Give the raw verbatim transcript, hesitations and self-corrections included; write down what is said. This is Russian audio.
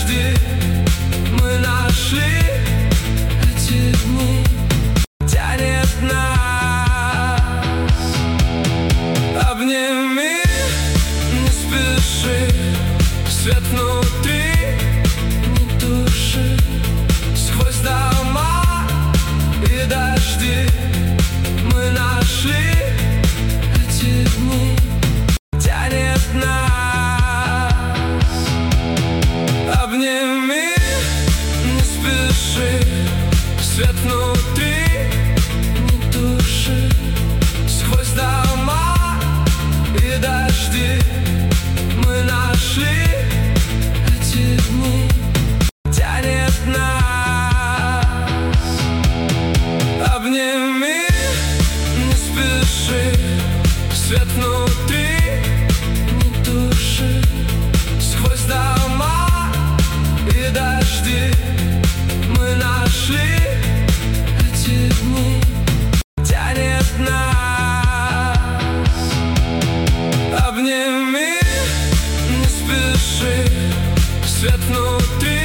дожди мы нашли эти дни, тянет нас. Обними, не спеши, свет внутри, не туши. Сквозь дома и дожди мы нашли эти дни, тянет нас. Обними, не спеши, свет внутри, не туши. Сквозь дома и дожди мы нашли эти дни, тянет нас. Обними, не спеши, свет внутри, не туши. Сквозь дома и дожди мы нашли эти дни, тянет нас. Обними, не спеши, свет внутри.